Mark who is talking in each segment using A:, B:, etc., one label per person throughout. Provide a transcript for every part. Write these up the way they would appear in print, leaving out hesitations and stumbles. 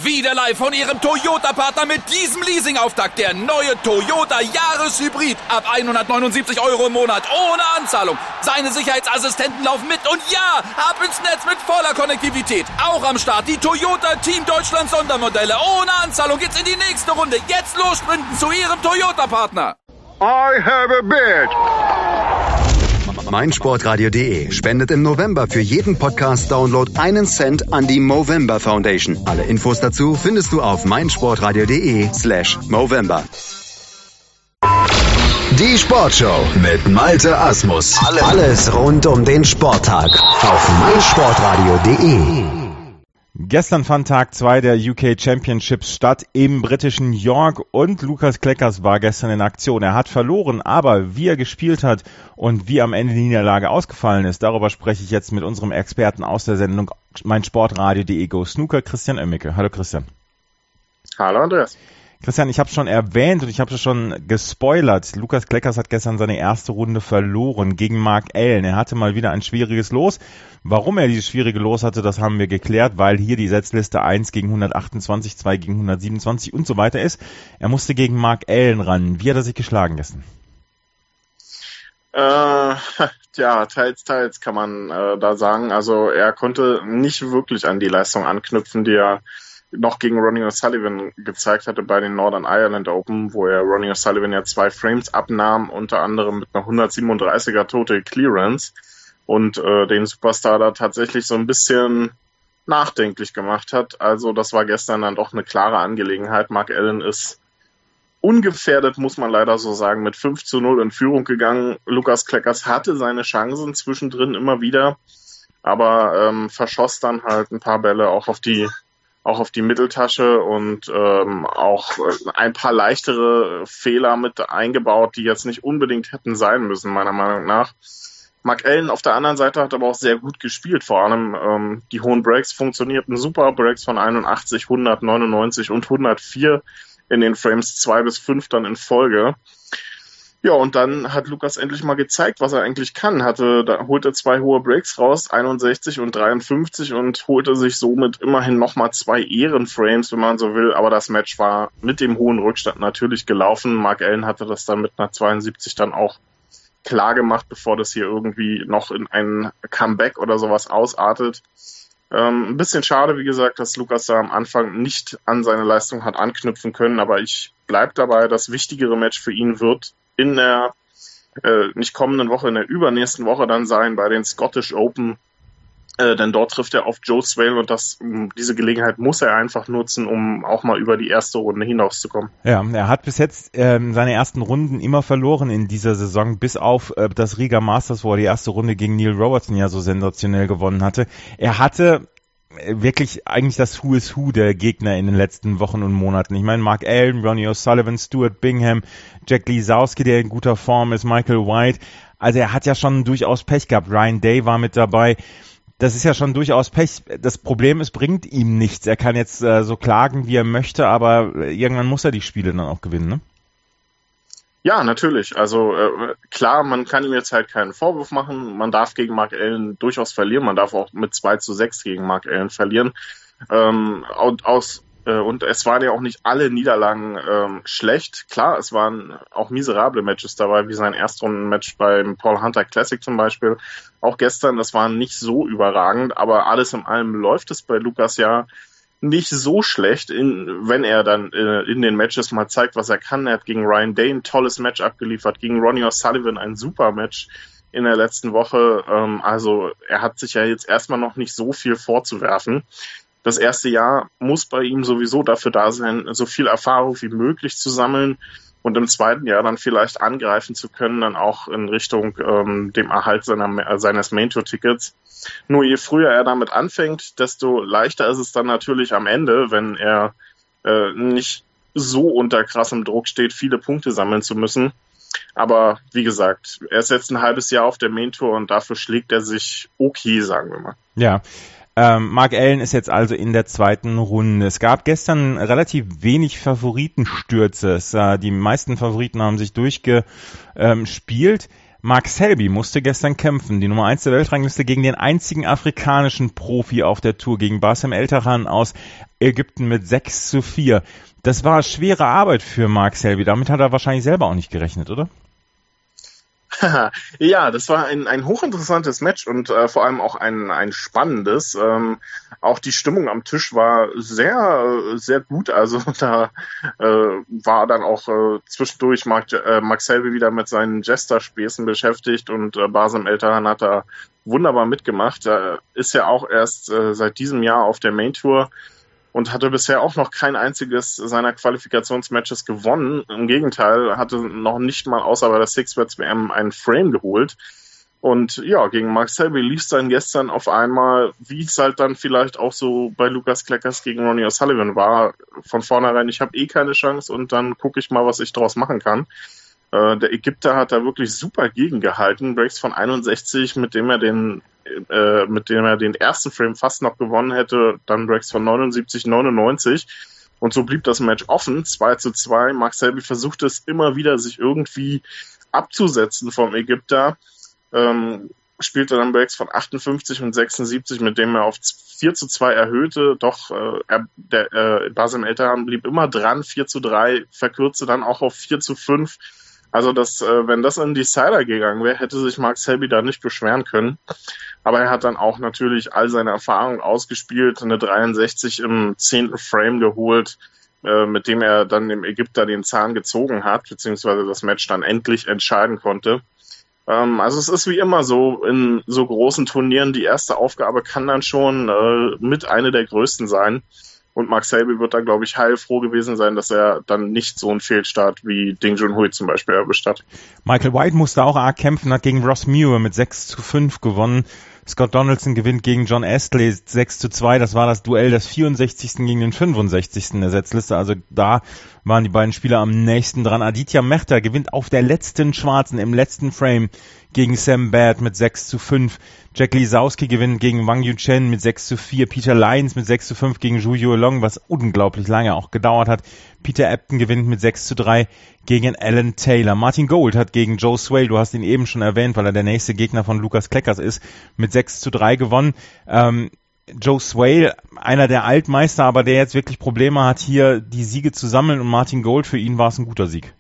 A: Wieder live von Ihrem Toyota-Partner mit diesem Leasing-Auftakt. Der neue Toyota Jahreshybrid. Ab 179 € im Monat. Ohne Anzahlung. Seine Sicherheitsassistenten laufen mit. Und ja, ab ins Netz mit voller Konnektivität. Auch am Start die Toyota Team Deutschland Sondermodelle. Ohne Anzahlung geht's in die nächste Runde. Jetzt los sprinten zu Ihrem Toyota-Partner.
B: I have a bid.
C: meinsportradio.de spendet im November für jeden Podcast-Download 1 Cent an die Movember Foundation. Alle Infos dazu findest du auf meinsportradio.de/Movember. Die Sportshow mit Malte Asmus. Alles rund um den Sporttag auf meinsportradio.de.
D: Gestern fand Tag 2 der UK Championships statt im britischen York und Lukas Kleckers war gestern in Aktion. Er hat verloren, aber wie er gespielt hat und wie am Ende die Niederlage ausgefallen ist, darüber spreche ich jetzt mit unserem Experten aus der Sendung meinsportradio.de Go Snooker, Christian Oemmeke. Hallo Christian.
E: Hallo Andreas.
D: Christian, ich habe schon erwähnt und ich habe es schon gespoilert. Lukas Kleckers hat gestern seine erste Runde verloren gegen Mark Allen. Er hatte mal wieder ein schwieriges Los. Warum er dieses schwierige Los hatte, das haben wir geklärt, weil hier die Setzliste 1 gegen 128, 2 gegen 127 und so weiter ist. Er musste gegen Mark Allen ran. Wie hat er sich geschlagen gestern?
E: Ja, teils kann man da sagen. Also er konnte nicht wirklich an die Leistung anknüpfen, die er noch gegen Ronnie O'Sullivan gezeigt hatte bei den Northern Ireland Open, wo er Ronnie O'Sullivan ja 2 Frames abnahm, unter anderem mit einer 137er Total Clearance und den Superstar da tatsächlich so ein bisschen nachdenklich gemacht hat. Also das war gestern dann doch eine klare Angelegenheit. Mark Allen ist ungefährdet, muss man leider so sagen, mit 5-0 in Führung gegangen. Lukas Kleckers hatte seine Chancen zwischendrin immer wieder, aber verschoss dann halt ein paar Bälle auch auf die Mitteltasche und auch ein paar leichtere Fehler mit eingebaut, die jetzt nicht unbedingt hätten sein müssen, meiner Meinung nach. Mark Allen auf der anderen Seite hat aber auch sehr gut gespielt, vor allem die hohen Breaks funktionierten super, Breaks von 81, 199 und 104 in den Frames 2 bis 5 dann in Folge. Ja, und dann hat Lukas endlich mal gezeigt, was er eigentlich kann. Holte 2 hohe Breaks raus, 61 und 53 und holte sich somit immerhin nochmal 2 Ehrenframes, wenn man so will. Aber das Match war mit dem hohen Rückstand natürlich gelaufen. Mark Allen hatte das dann mit einer 72 dann auch klar gemacht, bevor das hier irgendwie noch in ein Comeback oder sowas ausartet. Ein bisschen schade, wie gesagt, dass Lukas da am Anfang nicht an seine Leistung hat anknüpfen können. Aber ich bleib dabei, das wichtigere Match für ihn wird in der nicht kommenden Woche, in der übernächsten Woche dann sein bei den Scottish Open, denn dort trifft er auf Joe Swail und diese Gelegenheit muss er einfach nutzen, um auch mal über die erste Runde hinauszukommen. Ja,
D: er hat bis jetzt seine ersten Runden immer verloren in dieser Saison, bis auf das Riga Masters, wo er die erste Runde gegen Neil Robertson ja so sensationell gewonnen hatte. Er hatte wirklich eigentlich das Who is Who der Gegner in den letzten Wochen und Monaten. Ich meine, Mark Allen, Ronnie O'Sullivan, Stuart Bingham, Jack Lisowski, der in guter Form ist, Michael White. Also er hat ja schon durchaus Pech gehabt. Ryan Day war mit dabei. Das ist ja schon durchaus Pech. Das Problem ist, bringt ihm nichts. Er kann jetzt so klagen, wie er möchte, aber irgendwann muss er die Spiele dann auch gewinnen, ne?
E: Ja, natürlich. Also klar, man kann ihm jetzt halt keinen Vorwurf machen. Man darf gegen Mark Allen durchaus verlieren. Man darf auch mit 2-6 gegen Mark Allen verlieren. Und es waren ja auch nicht alle Niederlagen schlecht. Klar, es waren auch miserable Matches dabei, wie sein Erstrundenmatch beim Paul Hunter Classic zum Beispiel. Auch gestern, das war nicht so überragend, aber alles in allem läuft es bei Lukas ja nicht so schlecht, wenn er dann in den Matches mal zeigt, was er kann. Er hat gegen Ryan Day ein tolles Match abgeliefert, gegen Ronnie O'Sullivan ein super Match in der letzten Woche. Also er hat sich ja jetzt erstmal noch nicht so viel vorzuwerfen. Das erste Jahr muss bei ihm sowieso dafür da sein, so viel Erfahrung wie möglich zu sammeln und im zweiten Jahr dann vielleicht angreifen zu können, dann auch in Richtung dem Erhalt seines Main-Tour-Tickets. Nur je früher er damit anfängt, desto leichter ist es dann natürlich am Ende, wenn er nicht so unter krassem Druck steht, viele Punkte sammeln zu müssen. Aber wie gesagt, er ist jetzt ein halbes Jahr auf der Main-Tour und dafür schlägt er sich okay, sagen wir mal.
D: Ja. Mark Allen ist jetzt also in der zweiten Runde. Es gab gestern relativ wenig Favoritenstürze. Die meisten Favoriten haben sich durchgespielt. Mark Selby musste gestern kämpfen, die Nummer 1 der Weltrangliste, gegen den einzigen afrikanischen Profi auf der Tour, gegen Bassem El-Tarhan aus Ägypten mit 6:4. Das war schwere Arbeit für Mark Selby, damit hat er wahrscheinlich selber auch nicht gerechnet, oder?
E: Ja, das war ein hochinteressantes Match und vor allem auch ein spannendes. Auch die Stimmung am Tisch war sehr, sehr gut. Also da war dann auch zwischendurch Mark Selby wieder mit seinen Jester-Späßen beschäftigt und Bassem El-Tarhan hat da wunderbar mitgemacht. Er ist ja auch erst seit diesem Jahr auf der Main Tour und hatte bisher auch noch kein einziges seiner Qualifikationsmatches gewonnen. Im Gegenteil, hatte noch nicht mal außer bei der Six-Bets WM einen Frame geholt. Und ja, gegen Mark Selby lief es dann gestern auf einmal, wie es halt dann vielleicht auch so bei Lucas Kleckers gegen Ronnie O'Sullivan war. Von vornherein, ich habe keine Chance und dann gucke ich mal, was ich draus machen kann. Der Ägypter hat da wirklich super gegengehalten. Breaks von 61, mit dem er den ersten Frame fast noch gewonnen hätte, dann Breaks von 79, 99 und so blieb das Match offen, 2:2. Mark Selby versuchte es immer wieder, sich irgendwie abzusetzen vom Ägypter, spielte dann Breaks von 58 und 76, mit dem er auf 4:2 erhöhte, doch Bassem El-Tarhan blieb immer dran, 4:3, verkürzte dann auch auf 4:5. Also wenn das in Decider gegangen wäre, hätte sich Mark Selby da nicht beschweren können. Aber er hat dann auch natürlich all seine Erfahrungen ausgespielt, eine 63 im 10. Frame geholt, mit dem er dann dem Ägypter den Zahn gezogen hat, beziehungsweise das Match dann endlich entscheiden konnte. Also es ist wie immer so in so großen Turnieren, die erste Aufgabe kann dann schon mit eine der größten sein. Und Mark Selby wird da, glaube ich, heilfroh gewesen sein, dass er dann nicht so einen Fehlstart wie Ding Junhui zum Beispiel erwischt hat.
D: Michael White musste auch arg kämpfen, hat gegen Ross Muir mit 6:5 gewonnen. Scott Donaldson gewinnt gegen John Astley 6:2. Das war das Duell des 64. gegen den 65. der Setzliste. Also da waren die beiden Spieler am nächsten dran. Aditya Mehta gewinnt auf der letzten Schwarzen im letzten Frame gegen Sam Baird mit 6:5. Jack Lisowski gewinnt gegen Wang Yuchen mit 6:4. Peter Lyons mit 6:5 gegen Zhu Yuelong, was unglaublich lange auch gedauert hat. Peter Ebdon gewinnt mit 6:3 gegen Alan Taylor. Martin Gould hat gegen Joe Swale, du hast ihn eben schon erwähnt, weil er der nächste Gegner von Lucas Kleckers ist, mit 6:3 gewonnen. Joe Swale, einer der Altmeister, aber der jetzt wirklich Probleme hat, hier die Siege zu sammeln, und Martin Gould, für ihn war es ein guter Sieg.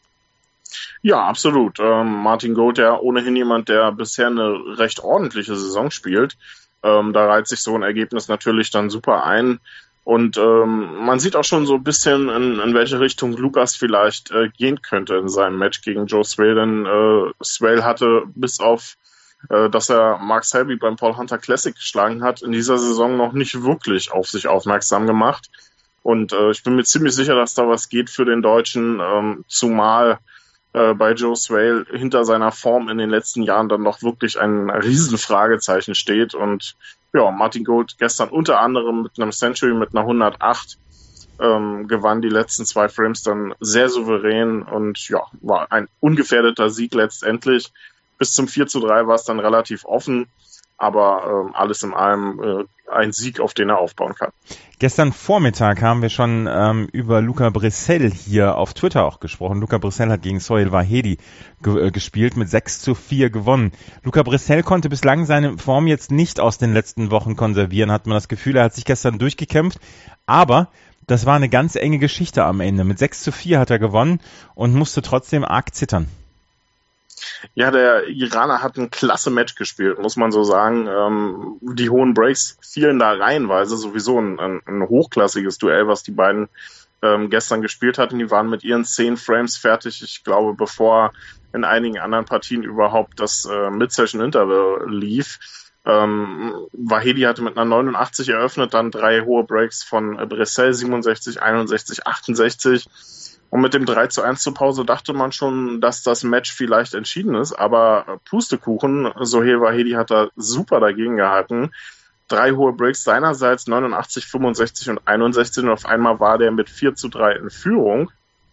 E: Ja, absolut. Martin Gould, ja ohnehin jemand, der bisher eine recht ordentliche Saison spielt. Da reiht sich so ein Ergebnis natürlich dann super ein. Und man sieht auch schon so ein bisschen, in welche Richtung Lucas vielleicht gehen könnte in seinem Match gegen Joe Swale. Denn Swale hatte bis auf, dass er Mark Selby beim Paul Hunter Classic geschlagen hat, in dieser Saison noch nicht wirklich auf sich aufmerksam gemacht. Und ich bin mir ziemlich sicher, dass da was geht für den Deutschen, zumal bei Joe Swale hinter seiner Form in den letzten Jahren dann noch wirklich ein Riesenfragezeichen steht. Und ja, Martin Gould gestern unter anderem mit einem Century mit einer 108 gewann die letzten 2 Frames dann sehr souverän und ja, war ein ungefährdeter Sieg letztendlich. Bis zum 4:3 war es dann relativ offen, aber alles in allem ein Sieg, auf den er aufbauen kann.
D: Gestern Vormittag haben wir schon über Luca Brissell hier auf Twitter auch gesprochen. Luca Brissell hat gegen Sohail Vahedi gespielt, mit 6:4 gewonnen. Luca Brissell konnte bislang seine Form jetzt nicht aus den letzten Wochen konservieren, hat man das Gefühl. Er hat sich gestern durchgekämpft, aber das war eine ganz enge Geschichte am Ende. Mit 6:4 hat er gewonnen und musste trotzdem arg zittern.
E: Ja, der Iraner hat ein klasse Match gespielt, muss man so sagen. Die hohen Breaks fielen da reihenweise, sowieso ein hochklassiges Duell, was die beiden gestern gespielt hatten. Die waren mit ihren 10 Frames fertig, ich glaube, bevor in einigen anderen Partien überhaupt das Mid-Session-Interval lief. Vahedi hatte mit einer 89 eröffnet, dann 3 hohe Breaks von Brissell, 67, 61, 68. Und mit dem 3:1 zur Pause dachte man schon, dass das Match vielleicht entschieden ist, aber Pustekuchen, Sohail Vahedi hat da super dagegen gehalten. 3 hohe Breaks seinerseits, 89, 65 und 61, und auf einmal war der mit 4:3 in Führung.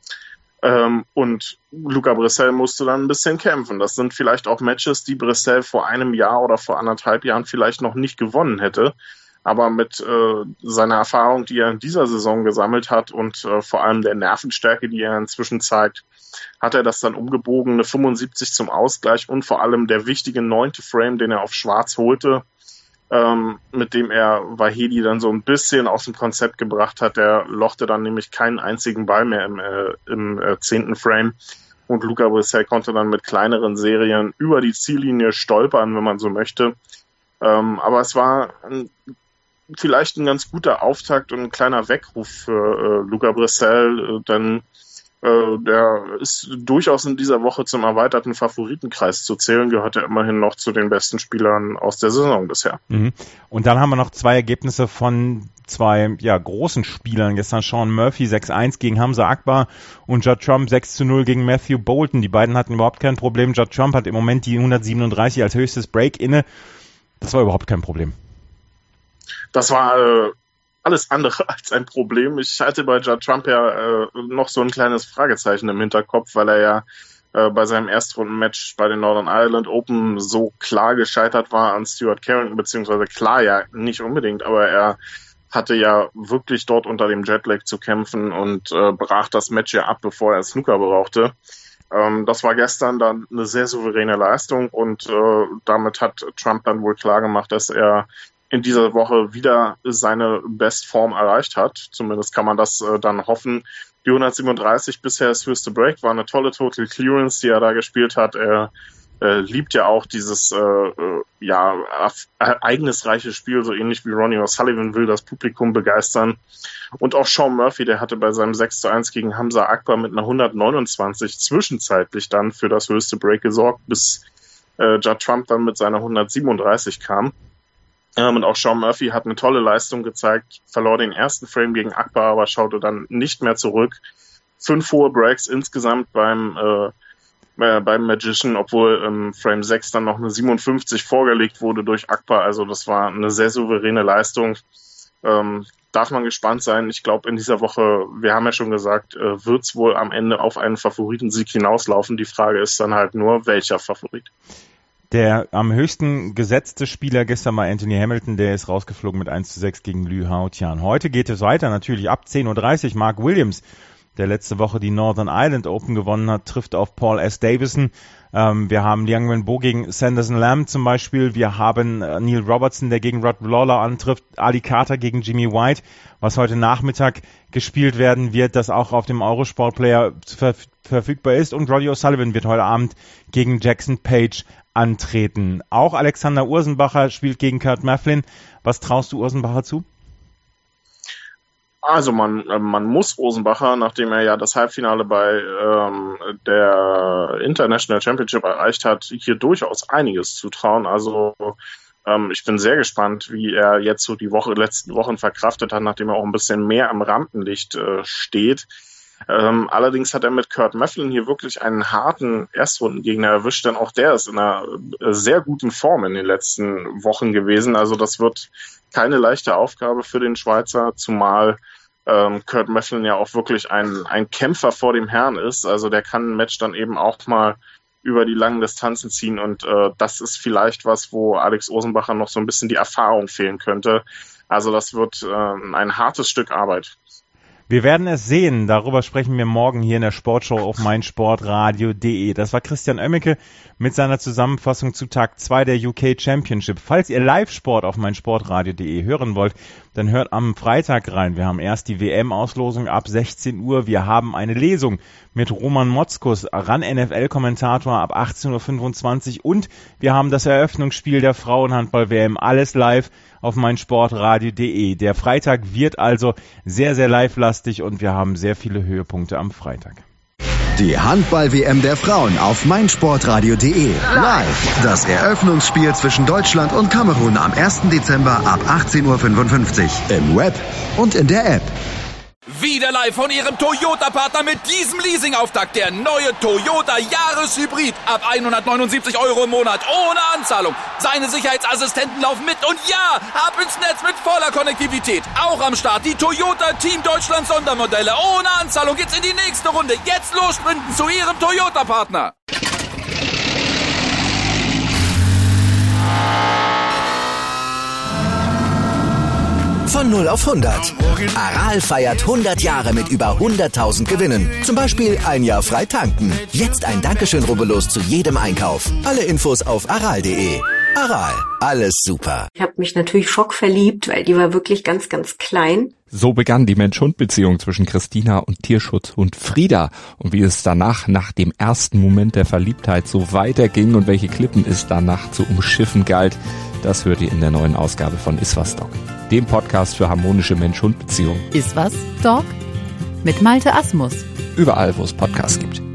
E: Und Luca Brissell musste dann ein bisschen kämpfen. Das sind vielleicht auch Matches, die Brissell vor einem Jahr oder vor 1,5 Jahren vielleicht noch nicht gewonnen hätte. Aber mit seiner Erfahrung, die er in dieser Saison gesammelt hat und vor allem der Nervenstärke, die er inzwischen zeigt, hat er das dann umgebogen, eine 75 zum Ausgleich und vor allem der wichtige 9. Frame, den er auf Schwarz holte, mit dem er Vahedi dann so ein bisschen aus dem Konzept gebracht hat. Der lochte dann nämlich keinen einzigen Ball mehr im 10. Frame. Und Luca Brissell konnte dann mit kleineren Serien über die Ziellinie stolpern, wenn man so möchte. Aber es war vielleicht ein ganz guter Auftakt und ein kleiner Weckruf für Luca Brissell, denn der ist durchaus in dieser Woche zum erweiterten Favoritenkreis zu zählen, gehört er immerhin noch zu den besten Spielern aus der Saison bisher.
D: Und dann haben wir noch 2 Ergebnisse von 2 großen Spielern. Gestern Sean Murphy 6-1 gegen Hamza Akbar und Judd Trump 6-0 gegen Matthew Bolton. Die beiden hatten überhaupt kein Problem. Judd Trump hat im Moment die 137 als höchstes Break inne. Das war überhaupt kein Problem.
E: Das war alles andere als ein Problem. Ich hatte bei Judd Trump ja noch so ein kleines Fragezeichen im Hinterkopf, weil er ja bei seinem Erstrundenmatch bei den Northern Ireland Open so klar gescheitert war an Stuart Carrington, beziehungsweise klar ja nicht unbedingt, aber er hatte ja wirklich dort unter dem Jetlag zu kämpfen und brach das Match ja ab, bevor er Snooker brauchte. Das war gestern dann eine sehr souveräne Leistung und damit hat Trump dann wohl klar gemacht, dass er in dieser Woche wieder seine Bestform erreicht hat. Zumindest kann man das dann hoffen. Die 137 bisher das höchste Break war eine tolle Total Clearance, die er da gespielt hat. Er liebt ja auch dieses ereignisreiche Spiel, so ähnlich wie Ronnie O'Sullivan will das Publikum begeistern. Und auch Sean Murphy, der hatte bei seinem 6-1 gegen Hamza Akbar mit einer 129 zwischenzeitlich dann für das höchste Break gesorgt, bis Judd Trump dann mit seiner 137 kam. Und auch Sean Murphy hat eine tolle Leistung gezeigt, verlor den ersten Frame gegen Akbar, aber schaute dann nicht mehr zurück. 5 hohe Breaks insgesamt beim Magician, obwohl im Frame 6 dann noch eine 57 vorgelegt wurde durch Akbar. Also das war eine sehr souveräne Leistung. Darf man gespannt sein. Ich glaube, in dieser Woche, wir haben ja schon gesagt, wird es wohl am Ende auf einen Favoritensieg hinauslaufen. Die Frage ist dann halt nur, welcher Favorit?
D: Der am höchsten gesetzte Spieler gestern war Anthony Hamilton, der ist rausgeflogen mit 1-6 gegen Lü Haotian. Heute geht es weiter, natürlich ab 10.30 Uhr. Mark Williams, der letzte Woche die Northern Ireland Open gewonnen hat, trifft auf Paul S. Davison. Wir haben Liang Wenbo gegen Sanderson Lam zum Beispiel. Wir haben Neil Robertson, der gegen Rod Lawler antrifft. Ali Carter gegen Jimmy White. Was heute Nachmittag gespielt werden wird, das auch auf dem Eurosport Player verfügbar ist. Und Roddy O'Sullivan wird heute Abend gegen Jackson Page antreten. Auch Alexander Ursenbacher spielt gegen Kurt Maflin. Was traust du Ursenbacher zu?
E: Also man muss Ursenbacher, nachdem er ja das Halbfinale bei der International Championship erreicht hat, hier durchaus einiges zutrauen. Also ich bin sehr gespannt, wie er jetzt so die letzten Wochen verkraftet hat, nachdem er auch ein bisschen mehr im Rampenlicht steht. Allerdings hat er mit Kurt Maflin hier wirklich einen harten Erstrundengegner erwischt, denn auch der ist in einer sehr guten Form in den letzten Wochen gewesen. Also das wird keine leichte Aufgabe für den Schweizer, zumal Kurt Maflin ja auch wirklich ein Kämpfer vor dem Herrn ist. Also der kann ein Match dann eben auch mal über die langen Distanzen ziehen und das ist vielleicht was, wo Alex Ursenbacher noch so ein bisschen die Erfahrung fehlen könnte. Also das wird ein hartes Stück Arbeit.
D: Wir werden es sehen. Darüber sprechen wir morgen hier in der Sportshow auf meinsportradio.de. Das war Christian Oemmeke mit seiner Zusammenfassung zu Tag 2 der UK Championship. Falls ihr Live-Sport auf meinsportradio.de hören wollt, dann hört am Freitag rein. Wir haben erst die WM-Auslosung ab 16 Uhr. Wir haben eine Lesung mit Roman Motzkus, RAN-NFL-Kommentator ab 18.25 Uhr. Und wir haben das Eröffnungsspiel der Frauenhandball-WM. Alles live auf meinsportradio.de. Der Freitag wird also sehr, sehr live-lastig und wir haben sehr viele Höhepunkte am Freitag.
C: Die Handball-WM der Frauen auf meinsportradio.de. Live. Das Eröffnungsspiel zwischen Deutschland und Kamerun am 1. Dezember ab 18.55 Uhr. Im Web und in der App.
A: Wieder live von Ihrem Toyota-Partner mit diesem Leasing-Auftakt. Der neue Toyota Jahreshybrid. Ab 179 € im Monat. Ohne Anzahlung. Seine Sicherheitsassistenten laufen mit. Und ja, ab ins Netz mit voller Konnektivität. Auch am Start die Toyota Team Deutschland Sondermodelle. Ohne Anzahlung geht's in die nächste Runde. Jetzt los sprinten zu Ihrem Toyota-Partner.
F: Von 0 auf 100. Aral feiert 100 Jahre mit über 100.000 Gewinnen. Zum Beispiel ein Jahr frei tanken. Jetzt ein Dankeschön, rubbellos zu jedem Einkauf. Alle Infos auf aral.de. Aral, alles super.
G: Ich habe mich natürlich schockverliebt, weil die war wirklich ganz, ganz klein.
H: So begann die Mensch-Hund-Beziehung zwischen Christina und Tierschutzhund Frieda. Und wie es danach, nach dem ersten Moment der Verliebtheit, so weiterging und welche Klippen es danach zu umschiffen galt, das hört ihr in der neuen Ausgabe von Iswas Dog, dem Podcast für harmonische Mensch-Hund-Beziehungen.
I: Iswas Dog? Mit Malte Asmus.
H: Überall, wo es Podcasts gibt.